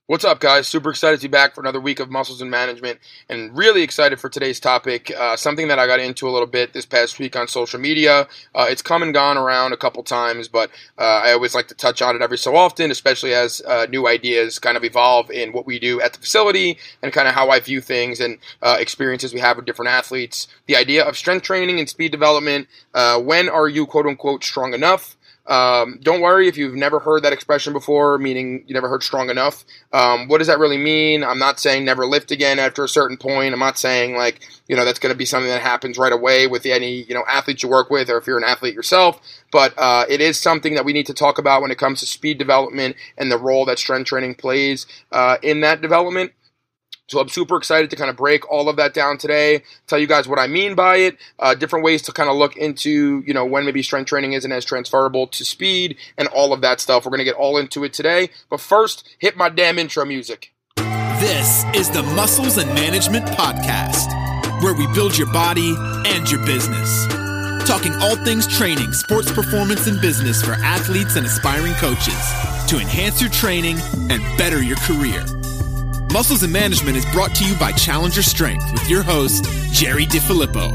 What's up, guys? Super excited to be back for another week of Muscles and Management, and really excited for today's topic, something that I got into a little bit this past week on social media. It's come and gone around a couple times, but I always like to touch on it every so often, especially as new ideas kind of evolve in what we do at the facility and kind of how I view things and experiences we have with different athletes. The idea of strength training and speed development. When are you, quote-unquote, strong enough? Don't worry if you've never heard that expression before, meaning you never heard strong enough. What does that really mean? I'm not saying never lift again after a certain point. I'm not saying that's going to be something that happens right away with any, athletes you work with or if you're an athlete yourself. But it is something that we need to talk about when it comes to speed development and the role that strength training plays in that development. So I'm super excited to kind of break all of that down today, tell you guys what I mean by it, different ways to kind of look into, when maybe strength training isn't as transferable to speed and all of that stuff. We're going to get all into it today. But first, hit my damn intro music. This is the Muscles and Management Podcast, where we build your body and your business. Talking all things training, sports performance, and business for athletes and aspiring coaches to enhance your training and better your career. Muscles and Management is brought to you by Challenger Strength with your host, Jerry DiFilippo.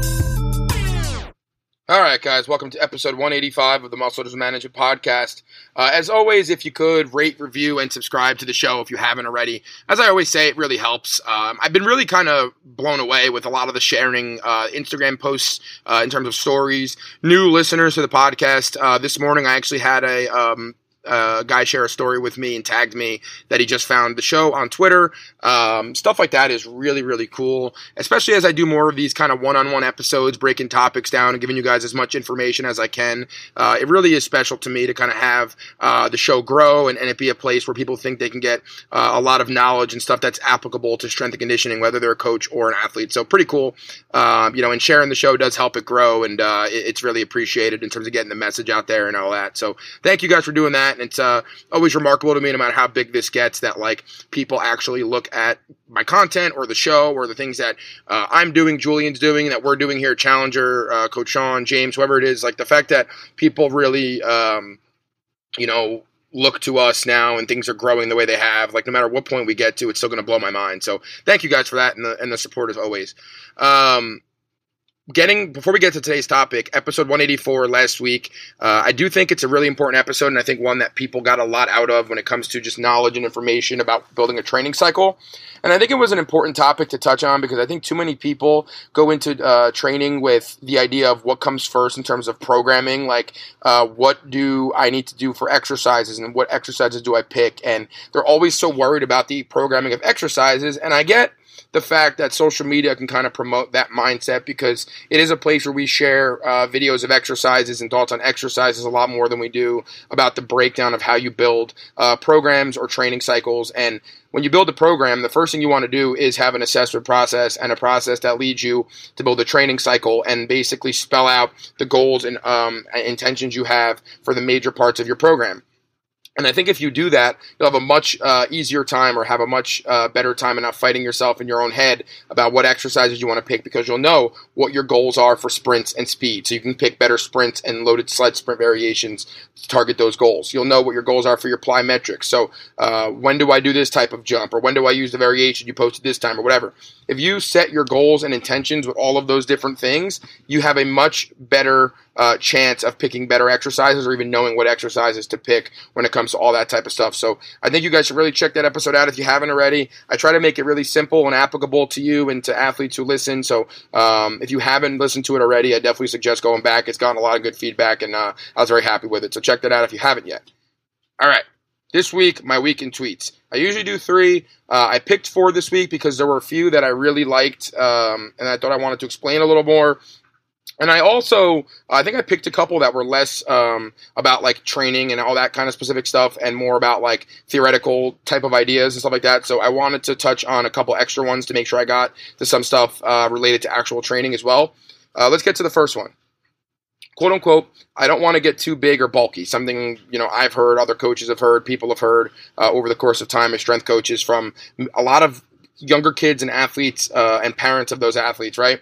All right, guys, welcome to episode 185 of the Muscles and Management Podcast. As always, if you could, rate, review, and subscribe to the show if you haven't already. As I always say, it really helps. I've been really kind of blown away with a lot of the sharing Instagram posts in terms of stories. New listeners to the podcast. This morning, I actually had a guy share a story with me and tagged me that he just found the show on Twitter. Stuff like that is really, really cool, especially as I do more of these kind of one-on-one episodes, breaking topics down and giving you guys as much information as I can. It really is special to me to kind of have the show grow and it be a place where people think they can get a lot of knowledge and stuff that's applicable to strength and conditioning, whether they're a coach or an athlete. So pretty cool. And sharing the show does help it grow, and it's really appreciated in terms of getting the message out there and all that. So thank you guys for doing that. And it's always remarkable to me, no matter how big this gets, that people actually look at my content or the show or the things that I'm doing, Julian's doing, that we're doing here at Challenger, Coach Sean, James, whoever it is. The fact that people really, look to us now and things are growing the way they have, no matter what point we get to, it's still going to blow my mind. So thank you guys for that and the support as always. Before we get to today's topic, episode 184 last week, I do think it's a really important episode, and I think one that people got a lot out of when it comes to just knowledge and information about building a training cycle. And I think it was an important topic to touch on because I think too many people go into training with the idea of what comes first in terms of programming, what do I need to do for exercises and what exercises do I pick, and they're always so worried about the programming of exercises, and I get the fact that social media can kind of promote that mindset because it is a place where we share videos of exercises and thoughts on exercises a lot more than we do about the breakdown of how you build programs or training cycles. And when you build a program, the first thing you want to do is have an assessment process and a process that leads you to build a training cycle and basically spell out the goals and intentions you have for the major parts of your program. And I think if you do that, you'll have a much easier time or have a much better time and not fighting yourself in your own head about what exercises you want to pick because you'll know what your goals are for sprints and speed. So you can pick better sprints and loaded sled sprint variations to target those goals. You'll know what your goals are for your plyometrics. So when do I do this type of jump, or when do I use the variation you posted this time, or whatever. If you set your goals and intentions with all of those different things, you have a much better chance of picking better exercises or even knowing what exercises to pick when it comes to all that type of stuff. So I think you guys should really check that episode out if you haven't already. I try to make it really simple and applicable to you and to athletes who listen. So if you haven't listened to it already, I definitely suggest going back. It's gotten a lot of good feedback, and I was very happy with it. So check that out if you haven't yet. All right. This week, my week in tweets. I usually do 3. I picked 4 this week because there were a few that I really liked, and I thought I wanted to explain a little more. And I think I picked a couple that were less about training and all that kind of specific stuff and more about theoretical type of ideas and stuff like that. So I wanted to touch on a couple extra ones to make sure I got to some stuff related to actual training as well. Let's get to the first one. Quote unquote, I don't want to get too big or bulky. Something, I've heard, other coaches have heard, people have heard over the course of time as strength coaches from a lot of younger kids and athletes and parents of those athletes, right?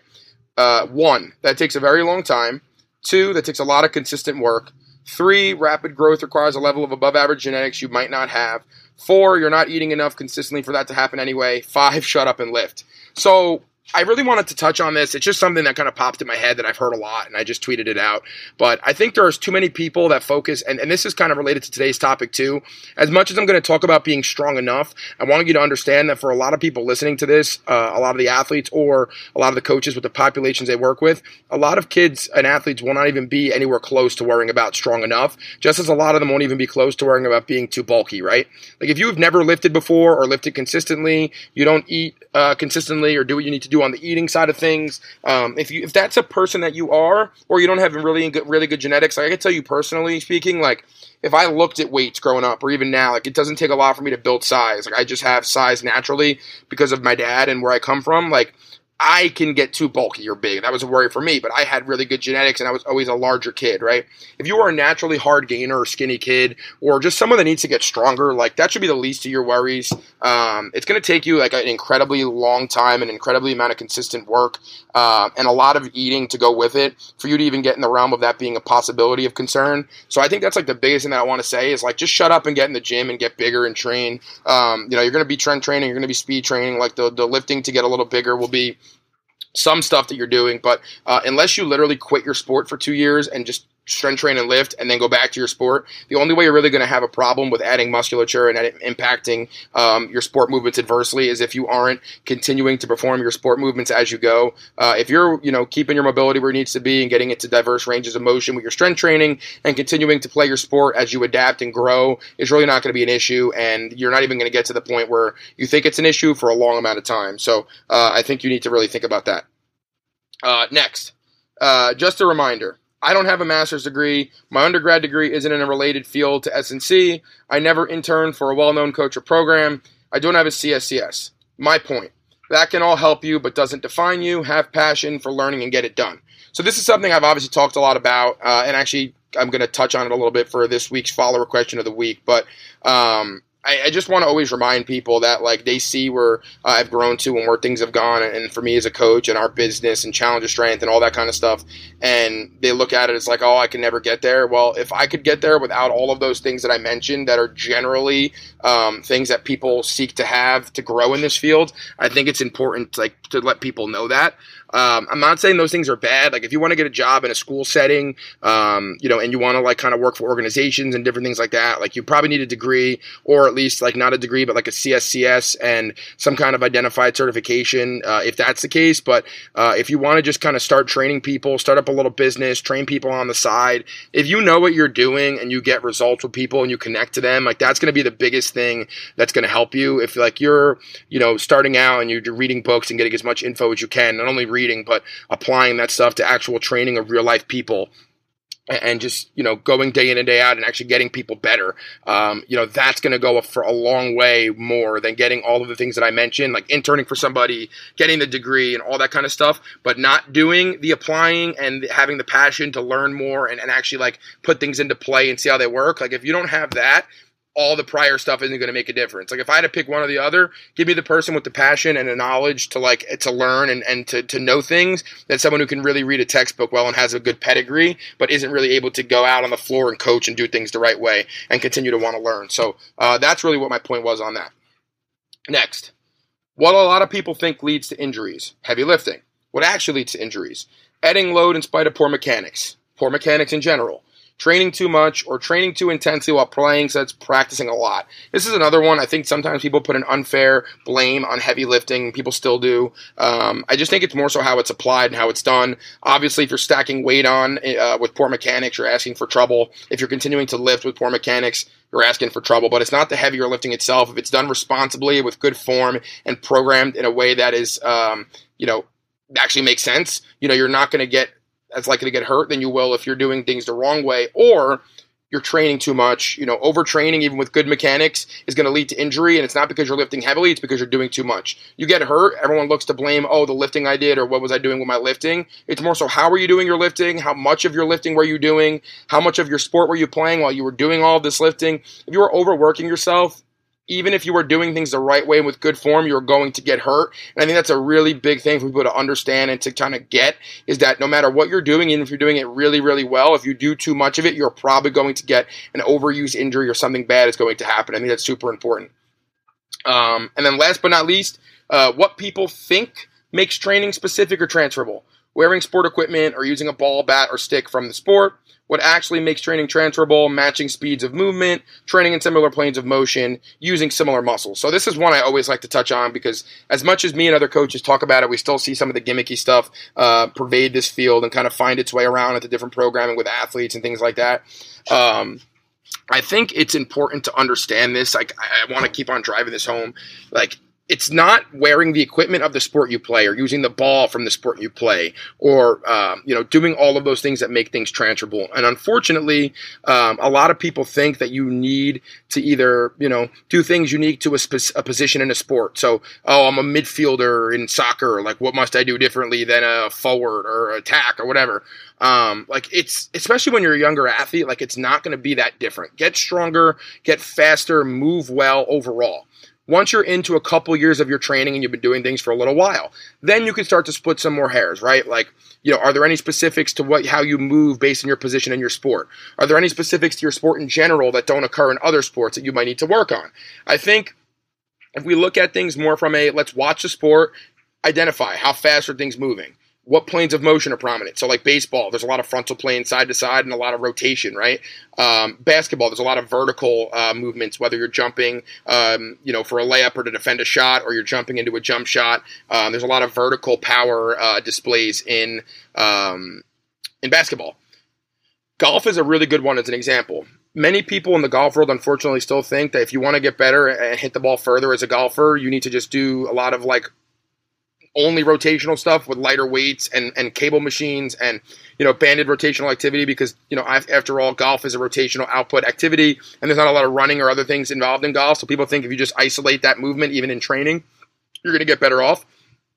1, that takes a very long time. 2, that takes a lot of consistent work. 3, rapid growth requires a level of above average genetics you might not have. 4, you're not eating enough consistently for that to happen anyway. 5, shut up and lift. So I really wanted to touch on this. It's just something that kind of popped in my head that I've heard a lot, and I just tweeted it out. But I think there's too many people that focus, and this is kind of related to today's topic too. As much as I'm going to talk about being strong enough, I want you to understand that for a lot of people listening to this, a lot of the athletes or a lot of the coaches with the populations they work with, a lot of kids and athletes will not even be anywhere close to worrying about strong enough, just as a lot of them won't even be close to worrying about being too bulky, right? Like if you've never lifted before or lifted consistently, you don't eat consistently or do what you need to do on the eating side of things. If that's a person that you are, or you don't have really good genetics, like I can tell you personally speaking, like if I looked at weights growing up or even now, like it doesn't take a lot for me to build size. Like I just have size naturally because of my dad and where I come from. Like I can get too bulky or big. That was a worry for me, but I had really good genetics and I was always a larger kid, right? If you are a naturally hard gainer or skinny kid or just someone that needs to get stronger, like that should be the least of your worries. It's going to take you like an incredibly long time and incredibly amount of consistent work and a lot of eating to go with it for you to even get in the realm of that being a possibility of concern. So I think that's like the biggest thing that I want to say is like just shut up and get in the gym and get bigger and train. You're going to be trend training, you're going to be speed training. Like the lifting to get a little bigger will be some stuff that you're doing, but unless you literally quit your sport for 2 years and just strength train and lift and then go back to your sport, the only way you're really going to have a problem with adding musculature and impacting your sport movements adversely is if you aren't continuing to perform your sport movements as you go. If you're keeping your mobility where it needs to be and getting it to diverse ranges of motion with your strength training and continuing to play your sport as you adapt and grow, it's really not going to be an issue, and you're not even going to get to the point where you think it's an issue for a long amount of time. So I think you need to really think about that. Next, just a reminder, I don't have a master's degree. My undergrad degree isn't in a related field to S&C. I never interned for a well-known coach or program. I don't have a CSCS. My point, that can all help you, but doesn't define you. Have passion for learning and get it done. So this is something I've obviously talked a lot about, and actually I'm going to touch on it a little bit for this week's follower question of the week, but I just want to always remind people that like they see where I've grown to and where things have gone, and for me as a coach and our business and Challenger Strength and all that kind of stuff, and they look at it as like, oh, I can never get there. Well, if I could get there without all of those things that I mentioned that are generally things that people seek to have to grow in this field, I think it's important like to let people know that. I'm not saying those things are bad. Like if you want to get a job in a school setting, and you want to like kind of work for organizations and different things like that, like you probably need a degree, or at least like not a degree, but like a CSCS and some kind of identified certification, if that's the case. But if you want to just kind of start training people, start up a little business, train people on the side, if you know what you're doing and you get results with people and you connect to them, like that's going to be the biggest thing that's going to help you. If like you're, starting out and you're reading books and getting as much info as you can, not only reading, but applying that stuff to actual training of real life people and just, going day in and day out and actually getting people better. That's going to go for a long way more than getting all of the things that I mentioned, like interning for somebody, getting the degree and all that kind of stuff, but not doing the applying and having the passion to learn more and actually like put things into play and see how they work. Like if you don't have that, all the prior stuff isn't going to make a difference. Like if I had to pick one or the other, give me the person with the passion and the knowledge to learn and to know things, than someone who can really read a textbook well and has a good pedigree, but isn't really able to go out on the floor and coach and do things the right way and continue to want to learn. So that's really what my point was on that. Next, what a lot of people think leads to injuries: heavy lifting. What actually leads to injuries? Adding load in spite of poor mechanics in general. Training too much or training too intensely while playing, so that's practicing a lot. This is another one. I think sometimes people put an unfair blame on heavy lifting. People still do. I just think it's more so how it's applied and how it's done. Obviously, if you're stacking weight on with poor mechanics, you're asking for trouble. If you're continuing to lift with poor mechanics, you're asking for trouble. But it's not the heavier lifting itself. If it's done responsibly with good form and programmed in a way that is, actually makes sense, you're not going to get as likely to get hurt than you will if you're doing things the wrong way, or you're training too much. Overtraining, even with good mechanics, is going to lead to injury, and it's not because you're lifting heavily, it's because you're doing too much. You get hurt, everyone looks to blame, the lifting I did, or what was I doing with my lifting? It's more so, how were you doing your lifting? How much of your lifting were you doing? How much of your sport were you playing while you were doing all of this lifting? If you were overworking yourself, even if you are doing things the right way and with good form, you're going to get hurt. And I think that's a really big thing for people to understand and to kind of get, is that no matter what you're doing, even if you're doing it really, really well, if you do too much of it, you're probably going to get an overuse injury or something bad is going to happen. I think that's super important. And then last but not least, what people think makes training specific or transferable. Wearing sport equipment or using a ball, bat, or stick from the sport. What actually makes training transferable, matching speeds of movement, training in similar planes of motion, using similar muscles. So this is one I always like to touch on, because as much as me and other coaches talk about it, we still see some of the gimmicky stuff pervade this field and kind of find its way around into different programming with athletes and things like that. I think it's important to understand this. Like, I want to keep on driving this home. Like, it's not wearing the equipment of the sport you play or using the ball from the sport you play or, doing all of those things that make things transferable. And unfortunately, a lot of people think that you need to either, do things unique to a position in a sport. So, I'm a midfielder in soccer. Like, what must I do differently than a forward or attack or whatever? It's, especially when you're a younger athlete, like, it's not going to be that different. Get stronger, get faster, move well overall. Once you're into a couple years of your training and you've been doing things for a little while, then you can start to split some more hairs, right? Like, are there any specifics to how you move based on your position in your sport? Are there any specifics to your sport in general that don't occur in other sports that you might need to work on? I think if we look at things more from let's watch the sport, identify how fast are things moving. What planes of motion are prominent? So like baseball, there's a lot of frontal plane side to side and a lot of rotation, right? Basketball, there's a lot of vertical movements, whether you're jumping, for a layup or to defend a shot, or you're jumping into a jump shot. There's a lot of vertical power displays in basketball. Golf is a really good one as an example. Many people in the golf world, unfortunately, still think that if you want to get better and hit the ball further as a golfer, you need to just do a lot of only rotational stuff with lighter weights and cable machines and, banded rotational activity because, after all, golf is a rotational output activity and there's not a lot of running or other things involved in golf. So people think if you just isolate that movement, even in training, you're going to get better off.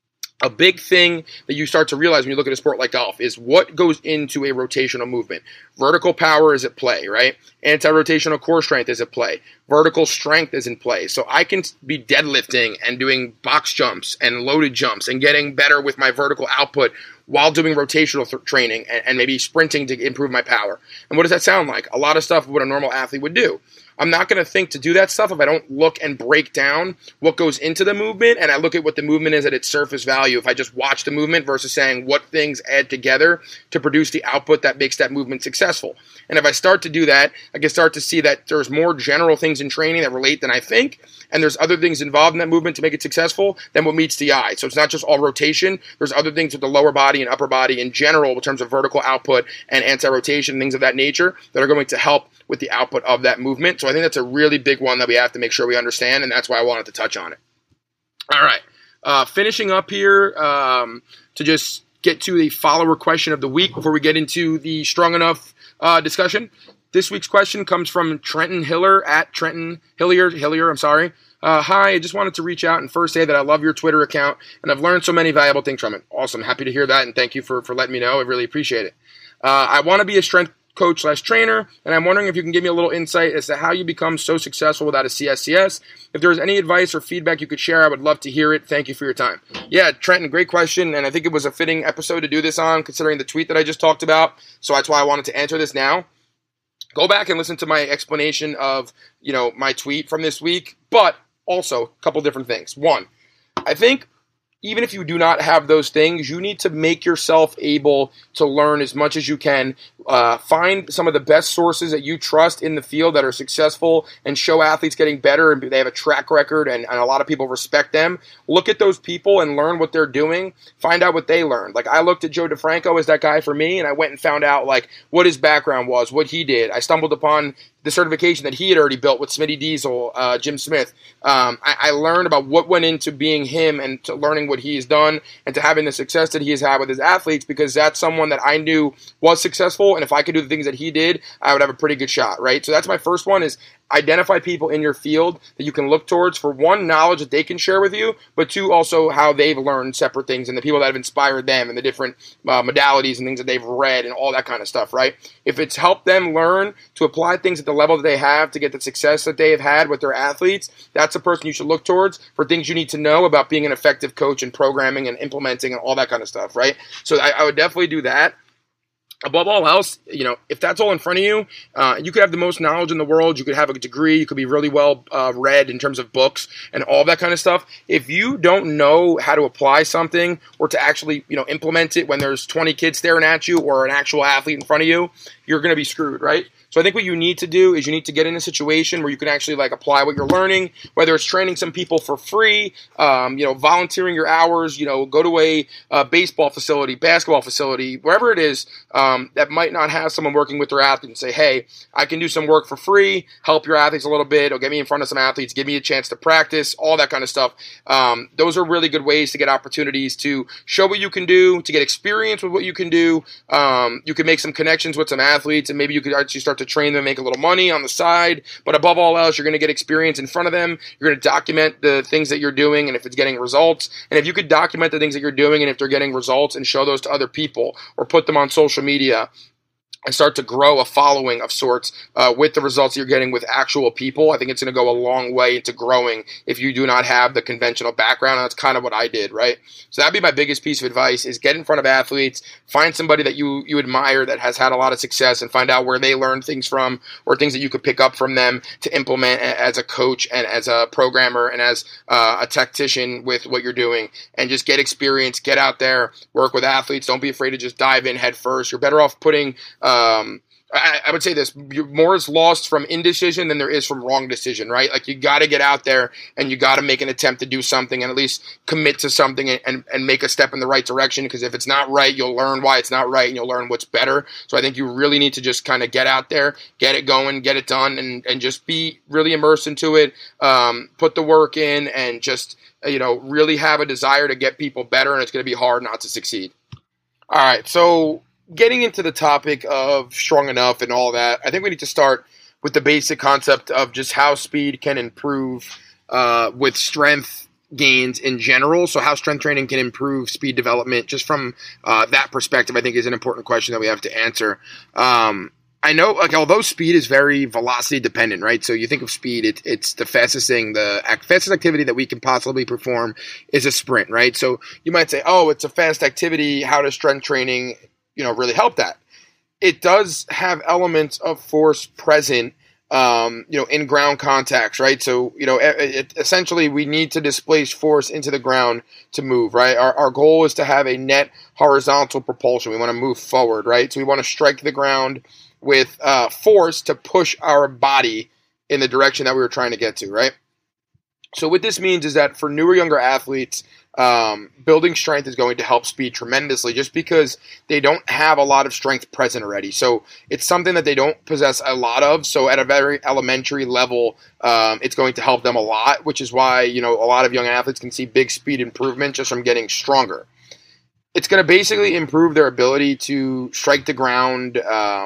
A big thing that you start to realize when you look at a sport like golf is what goes into a rotational movement. Vertical power is at play, right? Anti-rotational core strength is at play. Vertical strength is in play. So I can be deadlifting and doing box jumps and loaded jumps and getting better with my vertical output while doing rotational training and maybe sprinting to improve my power. And what does that sound like? A lot of stuff what a normal athlete would do. I'm not going to think to do that stuff if I don't look and break down what goes into the movement and I look at what the movement is at its surface value. If I just watch the movement versus saying what things add together to produce the output that makes that movement successful. And if I start to do that, I can start to see that there's more general things in training that relate than I think, and there's other things involved in that movement to make it successful than what meets the eye. So it's not just all rotation. There's other things with the lower body and upper body in general in terms of vertical output and anti-rotation, things of that nature that are going to help with the output of that movement. So I think that's a really big one that we have to make sure we understand, and that's why I wanted to touch on it. All right. Finishing up here to just get to the follower question of the week before we get into the Strong Enough discussion. This week's question comes from Trenton Hiller at Trenton Hillier. I'm sorry. Hi, I just wanted to reach out and first say that I love your Twitter account, and I've learned so many valuable things from it. Awesome. Happy to hear that, and thank you for letting me know. I really appreciate it. I want to be a strength coach/trainer, and I'm wondering if you can give me a little insight as to how you become so successful without a CSCS. If there's any advice or feedback you could share, I would love to hear it. Thank you for your time. Yeah, Trenton, great question, and I think it was a fitting episode to do this on, considering the tweet that I just talked about, so that's why I wanted to answer this now. Go back and listen to my explanation of, my tweet from this week, but also a couple different things. One, I think even if you do not have those things, you need to make yourself able to learn as much as you can. Find some of the best sources that you trust in the field that are successful and show athletes getting better and they have a track record and a lot of people respect them. Look at those people and learn what they're doing. Find out what they learned. Like, I looked at Joe DeFranco as that guy for me, and I went and found out what his background was, what he did. I stumbled upon the certification that he had already built with Smitty Diesel, Jim Smith. I learned about what went into being him and to learning what he has done and to having the success that he has had with his athletes, because that's someone that I knew was successful, and if I could do the things that he did, I would have a pretty good shot, right? So that's my first one, is identify people in your field that you can look towards for one, knowledge that they can share with you, but two, also how they've learned separate things and the people that have inspired them and the different modalities and things that they've read and all that kind of stuff, right? If it's helped them learn to apply things at the level that they have to get the success that they have had with their athletes, that's a person you should look towards for things you need to know about being an effective coach and programming and implementing and all that kind of stuff, right? So I would definitely do that. Above all else, if that's all in front of you, you could have the most knowledge in the world. You could have a degree. You could be really well read in terms of books and all that kind of stuff. If you don't know how to apply something or to actually, implement it when there's 20 kids staring at you or an actual athlete in front of you, you're going to be screwed, right? So I think what you need to do is you need to get in a situation where you can actually apply what you're learning, whether it's training some people for free, volunteering your hours, go to a baseball facility, basketball facility, wherever it is that might not have someone working with their athlete and say, hey, I can do some work for free, help your athletes a little bit, or get me in front of some athletes, give me a chance to practice, all that kind of stuff. Those are really good ways to get opportunities to show what you can do, to get experience with what you can do. You can make some connections with some athletes, and maybe you could actually start to train them and make a little money on the side. But above all else, you're going to get experience in front of them. You're going to document the things that you're doing and if it's getting results. And if you could document the things that you're doing and if they're getting results and show those to other people or put them on social media and start to grow a following of sorts with the results you're getting with actual people, I think it's going to go a long way into growing if you do not have the conventional background. And that's kind of what I did, right? So that'd be my biggest piece of advice is get in front of athletes, find somebody that you admire that has had a lot of success and find out where they learned things from or things that you could pick up from them to implement as a coach and as a programmer and as a tactician with what you're doing, and just get experience, get out there, work with athletes. Don't be afraid to just dive in head first. You're better off putting I would say this, more is lost from indecision than there is from wrong decision, right? You got to get out there and you got to make an attempt to do something and at least commit to something and make a step in the right direction, because if it's not right, you'll learn why it's not right and you'll learn what's better. So I think you really need to just kind of get out there, get it going, get it done, and just be really immersed into it, put the work in, and just, really have a desire to get people better, and it's going to be hard not to succeed. All right, so getting into the topic of strong enough and all that, I think we need to start with the basic concept of just how speed can improve with strength gains in general. So how strength training can improve speed development, just from that perspective, I think is an important question that we have to answer. I know, although speed is very velocity dependent, right? So you think of speed, it's the fastest thing, the fastest activity that we can possibly perform is a sprint, right? So you might say, oh, it's a fast activity. How does strength training really help that? It does have elements of force present, in ground contacts, right? So, essentially we need to displace force into the ground to move, right? Our goal is to have a net horizontal propulsion. We want to move forward, right? So we want to strike the ground with force to push our body in the direction that we were trying to get to, right? So what this means is that for newer, younger athletes, building strength is going to help speed tremendously, just because they don't have a lot of strength present already. So it's something that they don't possess a lot of. So at a very elementary level, it's going to help them a lot, which is why, a lot of young athletes can see big speed improvement just from getting stronger. It's going to basically improve their ability to strike the ground.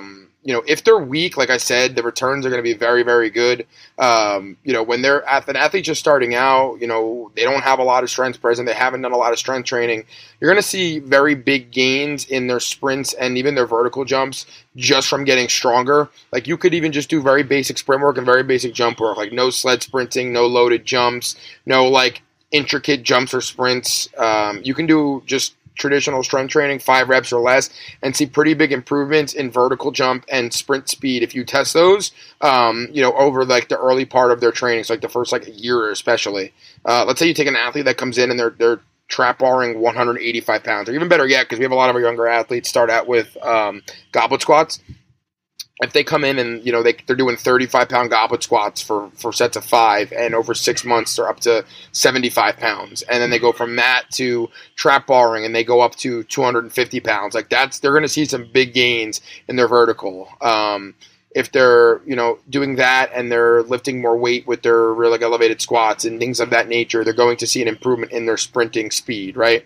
If they're weak, like I said, the returns are going to be very, very good. When an athlete's just starting out, they don't have a lot of strength present, they haven't done a lot of strength training, you're going to see very big gains in their sprints and even their vertical jumps just from getting stronger. You could even just do very basic sprint work and very basic jump work, no sled sprinting, no loaded jumps, no intricate jumps or sprints. You can do just traditional strength training, 5 reps or less, and see pretty big improvements in vertical jump and sprint speed if you test those, over the early part of their training, so the first year especially. Let's say you take an athlete that comes in and they're trap barring 185 pounds, or even better yet, because we have a lot of our younger athletes start out with goblet squats. If they come in and, they're doing 35-pound goblet squats for sets of 5, and over 6 months they're up to 75 pounds. And then they go from that to trap barring and they go up to 250 pounds. They're going to see some big gains in their vertical. If they're, doing that and they're lifting more weight with their real elevated squats and things of that nature, they're going to see an improvement in their sprinting speed, right?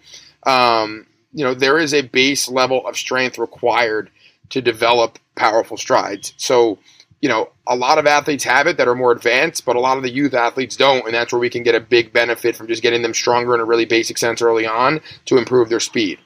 There is a base level of strength required to develop powerful strides. So a lot of athletes have it that are more advanced, but a lot of the youth athletes don't, and that's where we can get a big benefit from just getting them stronger in a really basic sense early on to improve their speed.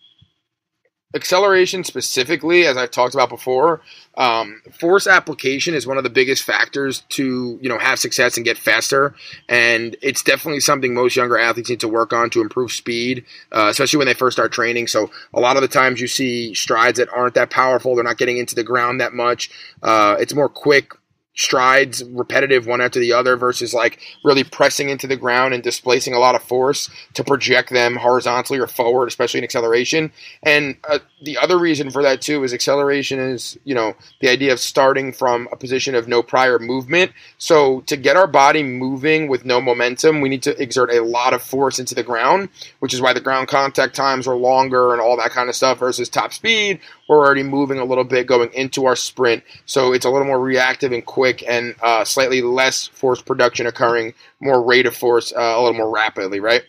Acceleration specifically, as I've talked about before, force application is one of the biggest factors to, have success and get faster. And it's definitely something most younger athletes need to work on to improve speed, especially when they first start training. So a lot of the times you see strides that aren't that powerful. They're not getting into the ground that much. It's more quick strides, repetitive one after the other, versus like really pressing into the ground and displacing a lot of force to project them horizontally or forward, especially in acceleration. And the other reason for that too is acceleration is, the idea of starting from a position of no prior movement. So to get our body moving with no momentum, we need to exert a lot of force into the ground, which is why the ground contact times are longer and all that kind of stuff versus top speed. We're already moving a little bit going into our sprint. So it's a little more reactive and quick and slightly less force production occurring, more rate of force a little more rapidly, right?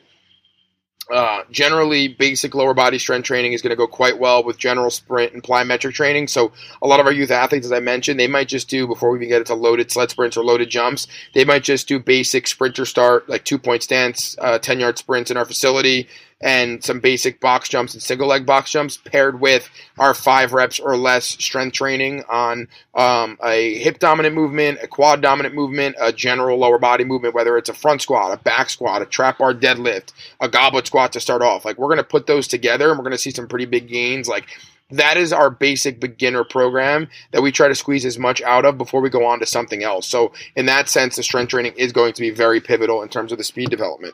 Generally, basic lower body strength training is going to go quite well with general sprint and plyometric training. So a lot of our youth athletes, as I mentioned, they might just do, before we even get into loaded sled sprints or loaded jumps, they might just do basic sprinter start, like 2-point stance, 10-yard sprints in our facility, and some basic box jumps and single leg box jumps paired with our 5 reps or less strength training on a hip dominant movement, a quad dominant movement, a general lower body movement, whether it's a front squat, a back squat, a trap bar deadlift, a goblet squat to start off. Like, we're going to put those together and we're going to see some pretty big gains. Like, that is our basic beginner program that we try to squeeze as much out of before we go on to something else. So in that sense, the strength training is going to be very pivotal in terms of the speed development.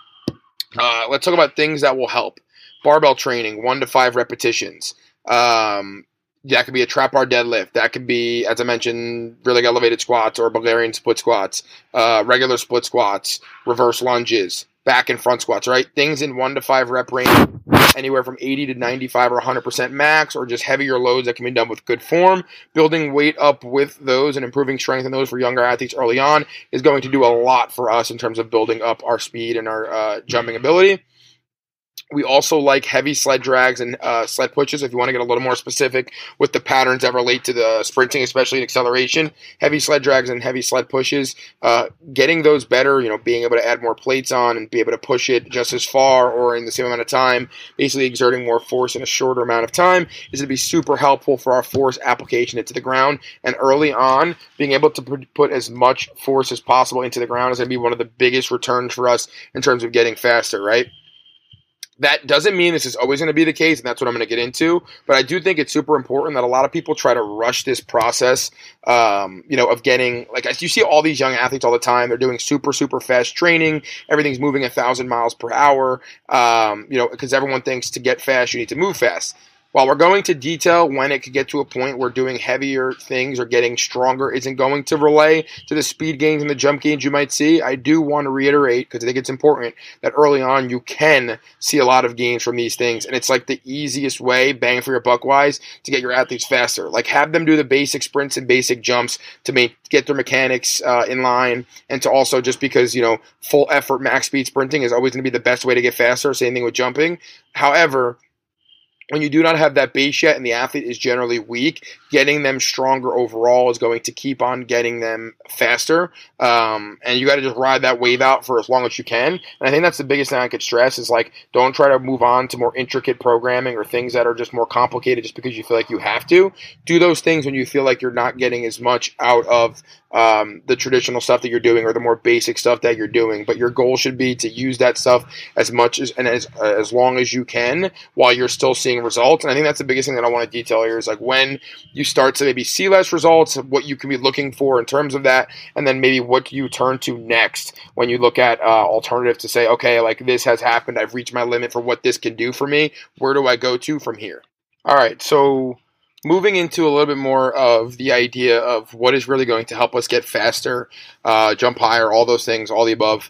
Let's talk about things that will help. Barbell training, 1 to 5 repetitions. That could be a trap bar deadlift. That could be, as I mentioned, really elevated squats or Bulgarian split squats, regular split squats, reverse lunges, back and front squats, right? Things in 1 to 5 rep range, anywhere from 80 to 95 or 100% max, or just heavier loads that can be done with good form. Building weight up with those and improving strength in those for younger athletes early on is going to do a lot for us in terms of building up our speed and our jumping ability. We also like heavy sled drags and sled pushes. If you want to get a little more specific with the patterns that relate to the sprinting, especially in acceleration, heavy sled drags and heavy sled pushes, getting those better, being able to add more plates on and be able to push it just as far or in the same amount of time, basically exerting more force in a shorter amount of time, is going to be super helpful for our force application into the ground. And early on, being able to put as much force as possible into the ground is going to be one of the biggest returns for us in terms of getting faster, right? That doesn't mean this is always going to be the case, and that's what I'm going to get into. But I do think it's super important that a lot of people try to rush this process, of getting, like, you see all these young athletes all the time. They're doing super, super fast training. Everything's moving 1,000 miles per hour, because everyone thinks to get fast, you need to move fast. While we're going to detail when it could get to a point where doing heavier things or getting stronger isn't going to relay to the speed gains and the jump gains you might see, I do want to reiterate, because I think it's important, that early on you can see a lot of gains from these things. And it's like the easiest way, bang for your buck wise, to get your athletes faster. Like, have them do the basic sprints and basic jumps to get their mechanics in line, and to also, just because, full effort max speed sprinting is always going to be the best way to get faster. Same thing with jumping. However, when you do not have that base yet and the athlete is generally weak, getting them stronger overall is going to keep on getting them faster. And you got to just ride that wave out for as long as you can. And I think that's the biggest thing I could stress is, like, don't try to move on to more intricate programming or things that are just more complicated just because you feel like you have to. Do those things when you feel like you're not getting as much out of the traditional stuff that you're doing or the more basic stuff that you're doing. But your goal should be to use that stuff as much as long as you can while you're still seeing results. And I think that's the biggest thing that I want to detail here is, like, when you start to maybe see less results, what you can be looking for in terms of that, and then maybe what you turn to next when you look at alternatives to say, okay, like, this has happened, I've reached my limit for what this can do for me, where do I go to from here? All right, so moving into a little bit more of the idea of what is really going to help us get faster, jump higher, all those things, all the above,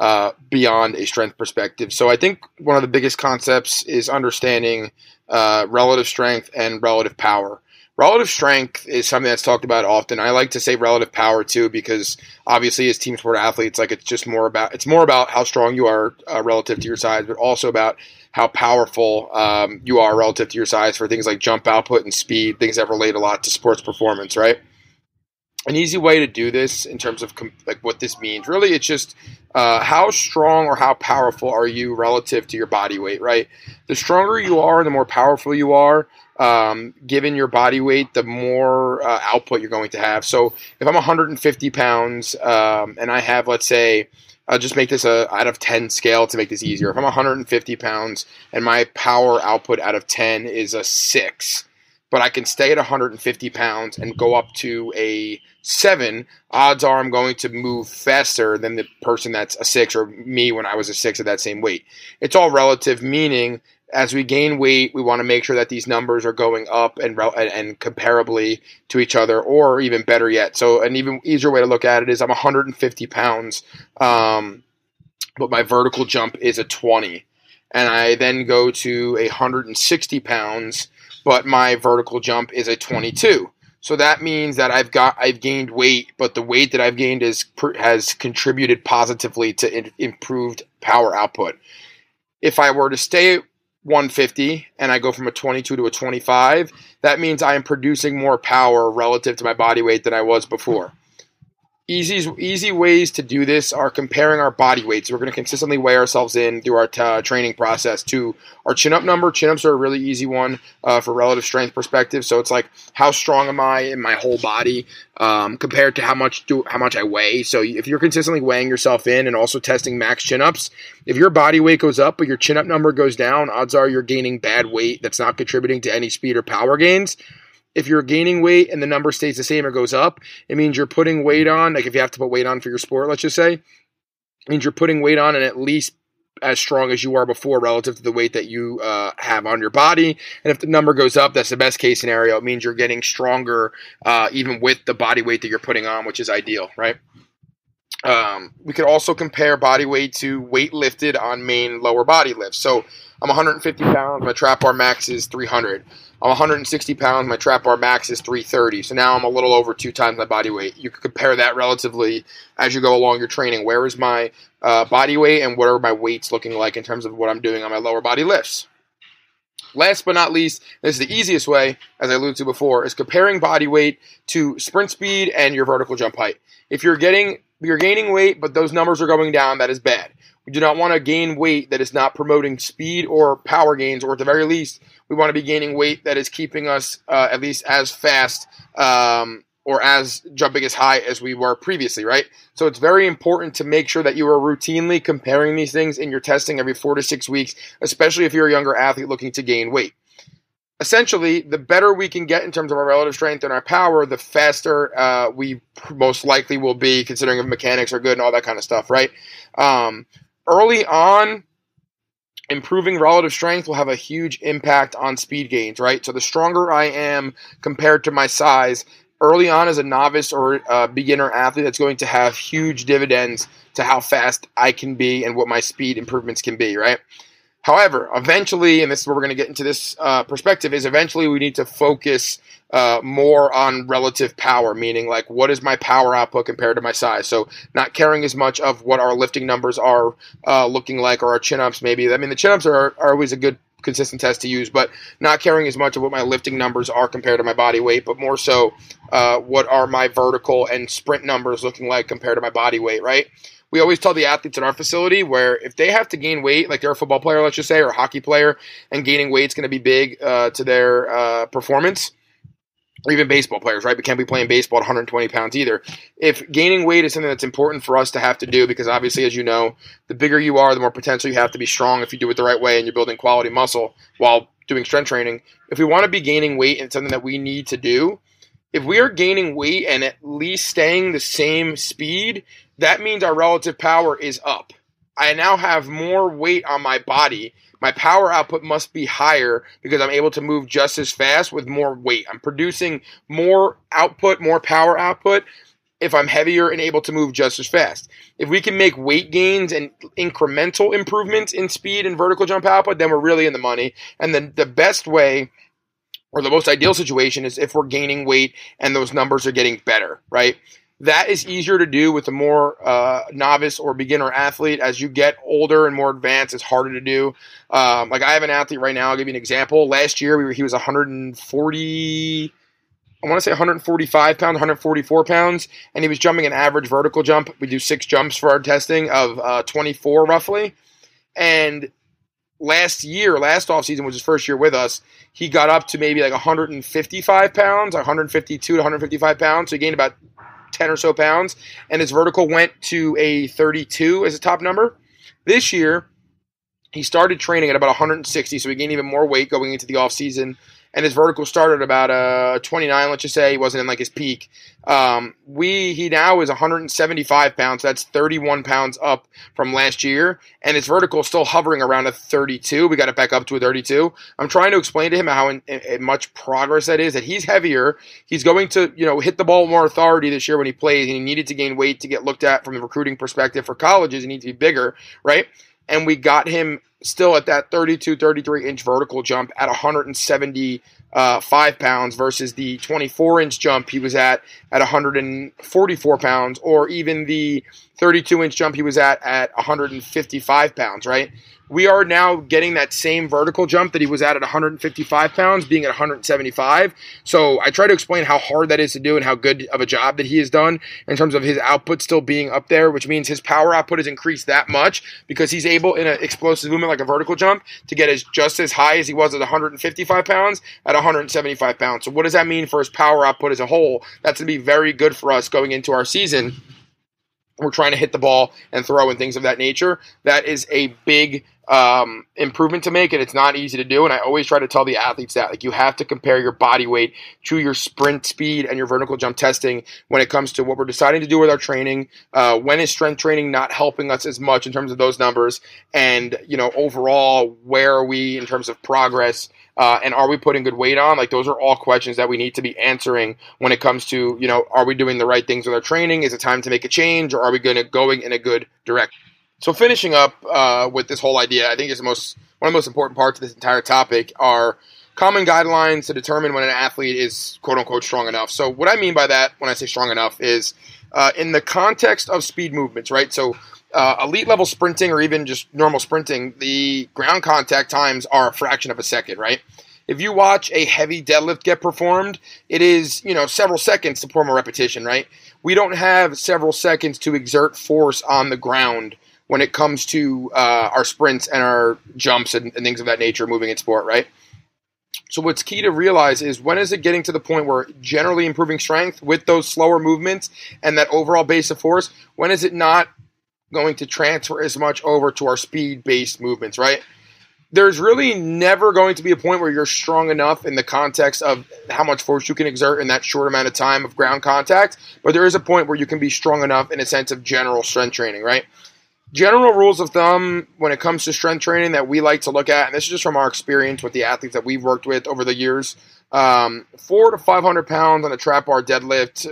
beyond a strength perspective. So I think one of the biggest concepts is understanding relative strength and relative power. Relative strength is something that's talked about often. I like to say relative power too, because obviously as team sport athletes, like, it's more about how strong you are relative to your size, but also about how powerful you are relative to your size for things like jump output and speed, things that relate a lot to sports performance, right? an easy way to do this in terms of like what this means, really, it's just how strong or how powerful are you relative to your body weight, right? The stronger you are, the more powerful you are, given your body weight, the more output you're going to have. So if I'm 150 pounds and I have, let's say, I'll just make this a out of 10 scale to make this easier. If I'm 150 pounds and my power output out of 10 is a 6, but I can stay at 150 pounds and go up to a 7, odds are I'm going to move faster than the person that's a 6 or me when I was a 6 at that same weight. It's all relative, meaning as we gain weight, we want to make sure that these numbers are going up and comparably to each other, or even better yet. So an even easier way to look at it is I'm 150 pounds, but my vertical jump is a 20. And I then go to 160 pounds, but my vertical jump is a 22. So that means that I've gained weight, but the weight that I've gained has contributed positively to improved power output. If I were to stay at 150 and I go from a 22 to a 25, that means I am producing more power relative to my body weight than I was before. Easy ways to do this are comparing our body weights. We're going to consistently weigh ourselves in through our training process to our chin-up number. Chin-ups are a really easy one for relative strength perspective. So it's like, how strong am I in my whole body compared to how much I weigh. So if you're consistently weighing yourself in and also testing max chin-ups, if your body weight goes up but your chin-up number goes down, odds are you're gaining bad weight that's not contributing to any speed or power gains. If you're gaining weight and the number stays the same or goes up, it means you're putting weight on. Like if you have to put weight on for your sport, let's just say, it means you're putting weight on and at least as strong as you were before relative to the weight that you have on your body. And if the number goes up, that's the best case scenario. It means you're getting stronger even with the body weight that you're putting on, which is ideal, right? We could also compare body weight to weight lifted on main lower body lifts. So I'm 150 pounds, my trap bar max is 300. I'm 160 pounds, my trap bar max is 330. So now I'm a little over 2 times my body weight. You can compare that relatively as you go along your training. Where is my body weight and what are my weights looking like in terms of what I'm doing on my lower body lifts? Last but not least, this is the easiest way, as I alluded to before, is comparing body weight to sprint speed and your vertical jump height. If you're gaining weight, but those numbers are going down, that is bad. We do not want to gain weight that is not promoting speed or power gains, or at the very least, we want to be gaining weight that is keeping us at least as fast or as jumping as high as we were previously, right? So it's very important to make sure that you are routinely comparing these things in your testing every 4 to 6 weeks, especially if you're a younger athlete looking to gain weight. Essentially, the better we can get in terms of our relative strength and our power, the faster we most likely will be, considering if mechanics are good and all that kind of stuff, right? Early on, improving relative strength will have a huge impact on speed gains, right? So the stronger I am compared to my size, early on as a novice or a beginner athlete, that's going to have huge dividends to how fast I can be and what my speed improvements can be, right? However, eventually, and this is where we're going to get into this perspective, is eventually we need to focus more on relative power, meaning like what is my power output compared to my size? So not caring as much of what our lifting numbers are looking like, or our chin-ups maybe. I mean, the chin-ups are always a good consistent test to use, but not caring as much of what my lifting numbers are compared to my body weight, but more so what are my vertical and sprint numbers looking like compared to my body weight, right? We always tell the athletes in our facility where if they have to gain weight, like they're a football player, let's just say, or a hockey player, and gaining weight is going to be big to their performance, or even baseball players, right? We can't be playing baseball at 120 pounds either. If gaining weight is something that's important for us to have to do, because obviously, as you know, the bigger you are, the more potential you have to be strong if you do it the right way and you're building quality muscle while doing strength training. If we want to be gaining weight and something that we need to do, if we are gaining weight and at least staying the same speed, that means our relative power is up. I now have more weight on my body. My power output must be higher because I'm able to move just as fast with more weight. I'm producing more output, more power output if I'm heavier and able to move just as fast. If we can make weight gains and incremental improvements in speed and vertical jump output, then we're really in the money. And then the best way, or the most ideal situation, is if we're gaining weight and those numbers are getting better, right? That is easier to do with a more novice or beginner athlete. As you get older and more advanced, it's harder to do. Like I have an athlete right now, I'll give you an example. Last year, he was 140 I want to say 145 pounds, 144 pounds, and he was jumping an average vertical jump. We do 6 jumps for our testing of 24 roughly. And last offseason was his first year with us, he got up to maybe like 155 pounds, 152 to 155 pounds. So he gained about 10 or so pounds, and his vertical went to a 32 as a top number. This year, he started training at about 160, so he gained even more weight going into the offseason. And his vertical started about 29, let's just say. He wasn't in like his peak. He now is 175 pounds. So that's 31 pounds up from last year. And his vertical is still hovering around a 32. We got it back up to a 32. I'm trying to explain to him how much progress that is, that he's heavier. He's going to, hit the ball with more authority this year when he plays. And he needed to gain weight to get looked at from the recruiting perspective for colleges. He needs to be bigger, right? And we got him still at that 32, 33-inch vertical jump at 175 pounds versus the 24-inch jump he was at 144 pounds, or even the 32-inch jump he was at 155 pounds, right? We are now getting that same vertical jump that he was at 155 pounds, being at 175. So I try to explain how hard that is to do and how good of a job that he has done in terms of his output still being up there, which means his power output has increased that much because he's able, in an explosive movement like a vertical jump, to get just as high as he was at 155 pounds at 175 pounds. So what does that mean for his power output as a whole? That's going to be very good for us going into our season. We're trying to hit the ball and throw and things of that nature. That is a big improvement to make, and it's not easy to do. And I always try to tell the athletes that, you have to compare your body weight to your sprint speed and your vertical jump testing when it comes to what we're deciding to do with our training. When is strength training not helping us as much in terms of those numbers? And, overall, where are we in terms of progress? And are we putting good weight on? Those are all questions that we need to be answering when it comes to, are we doing the right things with our training? Is it time to make a change, or are we going in a good direction? So finishing up with this whole idea, I think is one of the most important parts of this entire topic are common guidelines to determine when an athlete is quote-unquote strong enough. So what I mean by that when I say strong enough is in the context of speed movements, right? So elite level sprinting, or even just normal sprinting, the ground contact times are a fraction of a second, right? If you watch a heavy deadlift get performed, it is, several seconds to perform a repetition, right? We don't have several seconds to exert force on the ground when it comes to our sprints and our jumps and things of that nature moving in sport, right? So what's key to realize is, when is it getting to the point where generally improving strength with those slower movements and that overall base of force, when is it not going to transfer as much over to our speed-based movements, right? There's really never going to be a point where you're strong enough in the context of how much force you can exert in that short amount of time of ground contact, but there is a point where you can be strong enough in a sense of general strength training, right? General rules of thumb when it comes to strength training that we like to look at, and this is just from our experience with the athletes that we've worked with over the years, 400 to 500 pounds on a trap bar deadlift,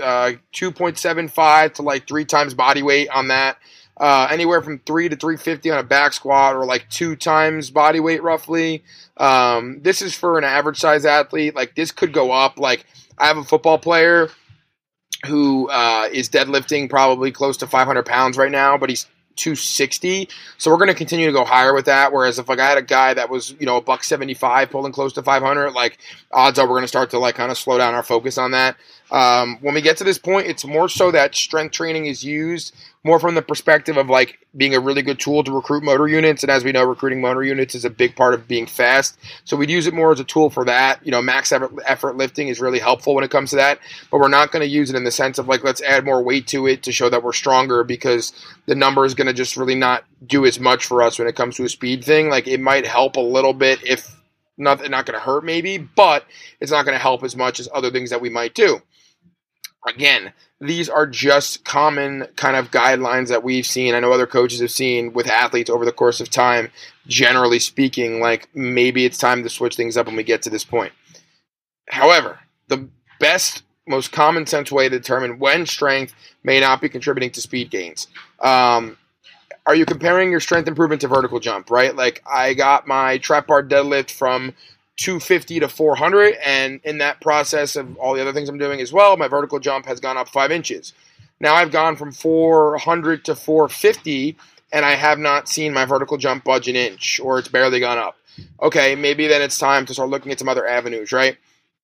2.75 to 3 times body weight on that. Anywhere from 3 to 350 on a back squat, or 2 times body weight roughly. This is for an average size athlete. This could go up. I have a football player who is deadlifting probably close to 500 pounds right now, but he's 260. So we're going to continue to go higher with that. Whereas if I had a guy that was, a $175 pulling close to 500, odds are we're going to start to kind of slow down our focus on that. When we get to this point, it's more so that strength training is used more from the perspective of being a really good tool to recruit motor units. And as we know, recruiting motor units is a big part of being fast. So we'd use it more as a tool for that. Max effort lifting is really helpful when it comes to that, but we're not going to use it in the sense of let's add more weight to it to show that we're stronger, because the number is going to just really not do as much for us when it comes to a speed thing. It might help a little bit, if not going to hurt maybe, but it's not going to help as much as other things that we might do. Again, these are just common kind of guidelines that we've seen. I know other coaches have seen with athletes over the course of time, generally speaking, maybe it's time to switch things up when we get to this point. However, the best, most common sense way to determine when strength may not be contributing to speed gains. Are you comparing your strength improvement to vertical jump, right? I got my trap bar deadlift from 250 to 400, and in that process of all the other things I'm doing as well, my vertical jump has gone up 5 inches. Now I've gone from 400 to 450, and I have not seen my vertical jump budge an inch, or it's barely gone up. Okay, maybe then it's time to start looking at some other avenues, right?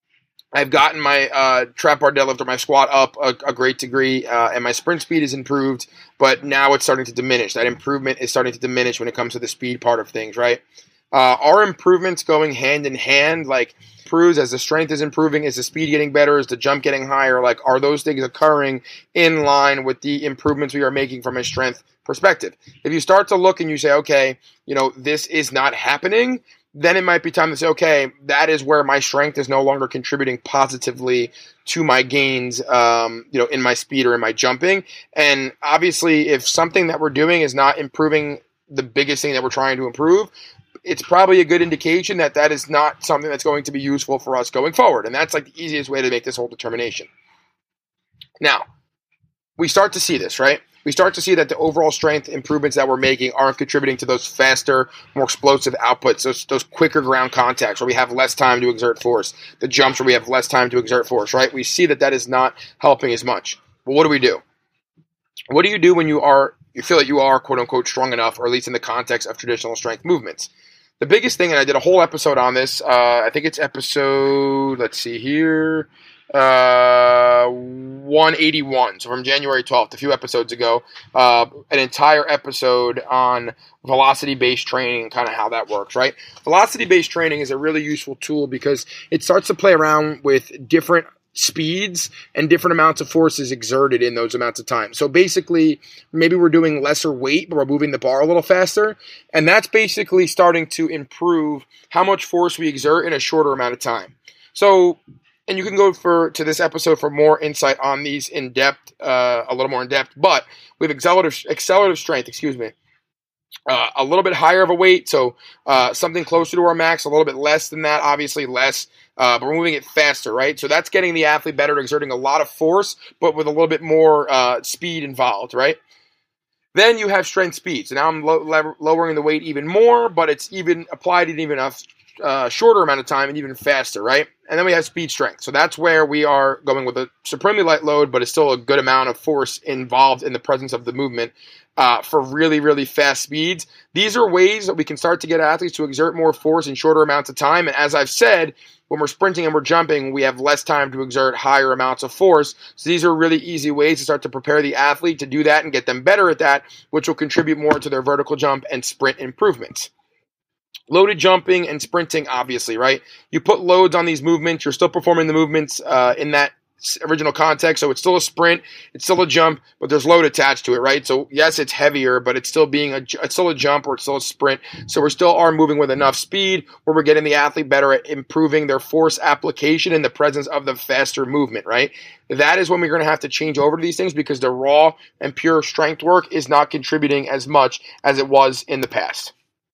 I've gotten my trap bar deadlift or my squat up a great degree, and my sprint speed is improved, but now it's starting to diminish. That improvement is starting to diminish when it comes to the speed part of things, right? Are improvements going hand in hand? Like, improves as the strength is improving, is the speed getting better, is the jump getting higher? Like, are those things occurring in line with the improvements we are making from a strength perspective? If you start to look and you say, okay, this is not happening, then it might be time to say, okay, that is where my strength is no longer contributing positively to my gains, in my speed or in my jumping. And obviously, if something that we're doing is not improving the biggest thing that we're trying to improve, it's probably a good indication that that is not something that's going to be useful for us going forward. And that's like the easiest way to make this whole determination. Now, we start to see this, right? We start to see that the overall strength improvements that we're making aren't contributing to those faster, more explosive outputs, those quicker ground contacts where we have less time to exert force, the jumps where we have less time to exert force, right? We see that is not helping as much. But what do we do? What do you do when you feel that you are, quote unquote, strong enough, or at least in the context of traditional strength movements? The biggest thing, and I did a whole episode on this, I think it's episode, 181, so from January 12th, a few episodes ago, an entire episode on velocity-based training and kind of how that works, right? Velocity-based training is a really useful tool because it starts to play around with different speeds and different amounts of forces exerted in those amounts of time. So basically, maybe we're doing lesser weight, but we're moving the bar a little faster, and that's basically starting to improve how much force we exert in a shorter amount of time. So, and you can go to this episode for more insight on these in depth, a little more in depth. But we have accelerative strength, a little bit higher of a weight, so something closer to our max, a little bit less than that, obviously less, but we're moving it faster, right? So that's getting the athlete better at exerting a lot of force, but with a little bit more speed involved, right? Then you have strength speed. So now I'm lowering the weight even more, but it's even applied in even a shorter amount of time and even faster, right? And then we have speed strength. So that's where we are going with a supremely light load, but it's still a good amount of force involved in the presence of the movement for really, really fast speeds. These are ways that we can start to get athletes to exert more force in shorter amounts of time. And as I've said, when we're sprinting and we're jumping, we have less time to exert higher amounts of force. So these are really easy ways to start to prepare the athlete to do that and get them better at that, which will contribute more to their vertical jump and sprint improvements. Loaded jumping and sprinting, obviously, right? You put loads on these movements, you're still performing the movements in that original context, so it's still a sprint, it's still a jump, but there's load attached to it, right? So yes, it's heavier, but it's still it's still a jump or it's still a sprint. So we still are moving with enough speed where we're getting the athlete better at improving their force application in the presence of the faster movement, right? That is when we're going to have to change over to these things because the raw and pure strength work is not contributing as much as it was in the past.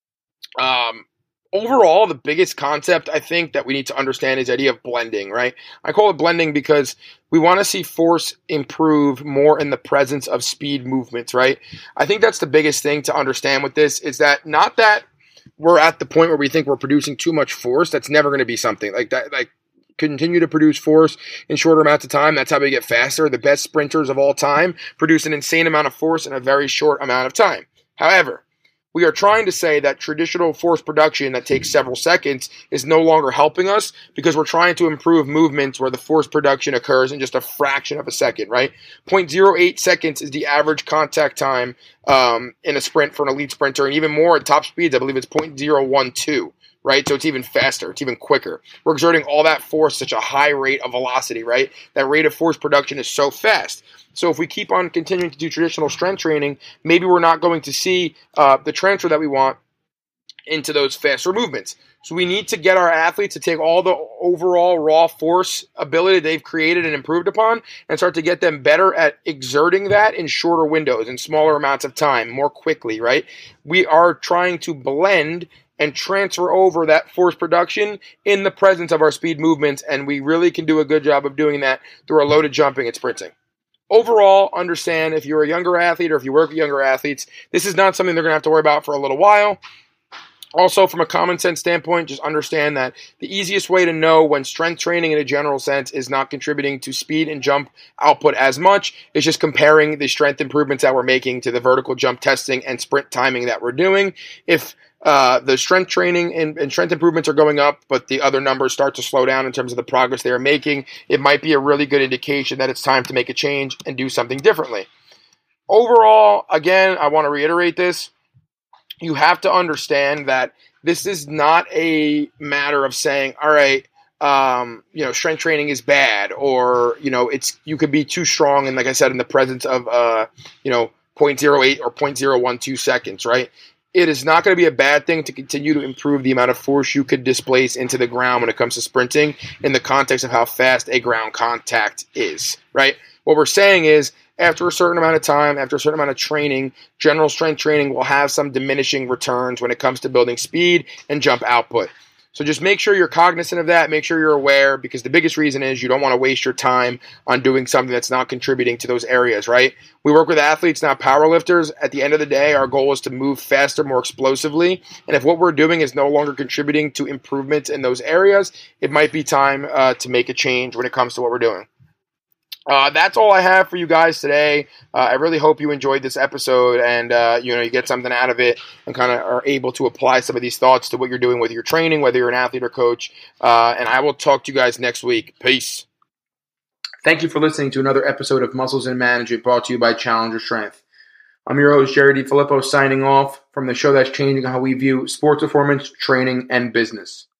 Overall, the biggest concept I think that we need to understand is the idea of blending, right? I call it blending because we want to see force improve more in the presence of speed movements, right? I think that's the biggest thing to understand with this is that not that we're at the point where we think we're producing too much force. That's never going to be something like that. Like, continue to produce force in shorter amounts of time. That's how we get faster. The best sprinters of all time produce an insane amount of force in a very short amount of time. However, we are trying to say that traditional force production that takes several seconds is no longer helping us because we're trying to improve movements where the force production occurs in just a fraction of a second, right? 0.08 seconds is the average contact time in a sprint for an elite sprinter, and even more at top speeds, I believe it's 0.012. Right? So it's even faster. It's even quicker. We're exerting all that force, such a high rate of velocity, right? That rate of force production is so fast. So if we keep on continuing to do traditional strength training, maybe we're not going to see the transfer that we want into those faster movements. So we need to get our athletes to take all the overall raw force ability they've created and improved upon and start to get them better at exerting that in shorter windows, in smaller amounts of time, more quickly, right? We are trying to blend and transfer over that force production in the presence of our speed movements, and we really can do a good job of doing that through our loaded jumping and sprinting. Overall, understand if you're a younger athlete or if you work with younger athletes, this is not something they're going to have to worry about for a little while. Also, from a common sense standpoint, just understand that the easiest way to know when strength training in a general sense is not contributing to speed and jump output as much is just comparing the strength improvements that we're making to the vertical jump testing and sprint timing that we're doing. If the strength training and strength improvements are going up, but the other numbers start to slow down in terms of the progress they are making, it might be a really good indication that it's time to make a change and do something differently. Overall, again, I want to reiterate this. You have to understand that this is not a matter of saying, all right, strength training is bad, or, you could be too strong. And like I said, in the presence of, 0.08 or 0.012 seconds, right? It is not going to be a bad thing to continue to improve the amount of force you could displace into the ground when it comes to sprinting in the context of how fast a ground contact is, right? What we're saying is, after a certain amount of time, after a certain amount of training, general strength training will have some diminishing returns when it comes to building speed and jump output. So just make sure you're cognizant of that. Make sure you're aware, because the biggest reason is you don't want to waste your time on doing something that's not contributing to those areas, right? We work with athletes, not powerlifters. At the end of the day, our goal is to move faster, more explosively. And if what we're doing is no longer contributing to improvements in those areas, it might be time to make a change when it comes to what we're doing. That's all I have for you guys today. I really hope you enjoyed this episode and, you get something out of it and kind of are able to apply some of these thoughts to what you're doing with your training, whether you're an athlete or coach. And I will talk to you guys next week. Peace. Thank you for listening to another episode of Muscles and Management, brought to you by Challenger Strength. I'm your host, Jerry DiFilippo, signing off from the show that's changing how we view sports performance, training, and business.